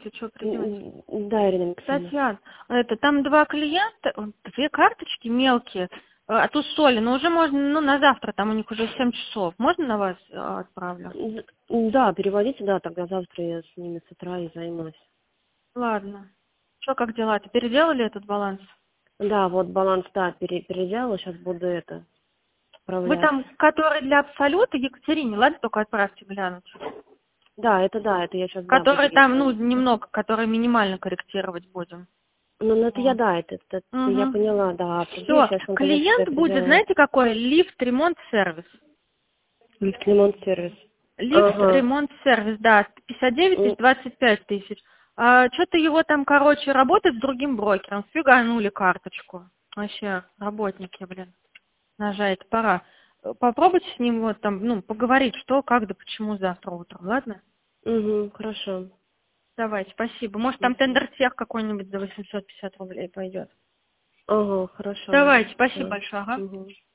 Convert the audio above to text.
если что, придете. Да, Ирина Алексеевна. Татьяна, там 2 клиента, 2 карточки мелкие, от Усоли, но уже можно, на завтра, там у них уже 7 часов. Можно на вас отправлю? Да, переводите, да, тогда завтра я с ними с утра и займусь. Ладно. Что, как дела? Ты переделали этот баланс? Да, вот баланс, да, переделала, сейчас буду Вы отправлять. там, который для Абсолюта, Екатерине, ладно, только отправьте глянуть. Да, это я сейчас, да, буду Который ей там, звонить. немного, который минимально корректировать будем. Ну, это я, Вот. да, это я Угу. поняла, да, а другие Все, сейчас он, конечно, клиент будет, переделаю. знаете, какой? Лифт, ремонт, сервис. Ремонт сервис. Лифт, Ага. ремонт, сервис, да, 59 тысяч, 25 тысяч. Что-то его там, работает с другим брокером. Фиганули карточку. Вообще, работники, блин. Нажать, пора. Попробуйте с ним вот там, поговорить, что, как, да почему завтра утром, ладно? Угу, хорошо. Давайте, спасибо. Может, там тендер тех какой-нибудь за 850 рублей пойдет. Ага, хорошо. Давайте, спасибо Все. большое, ага. Угу.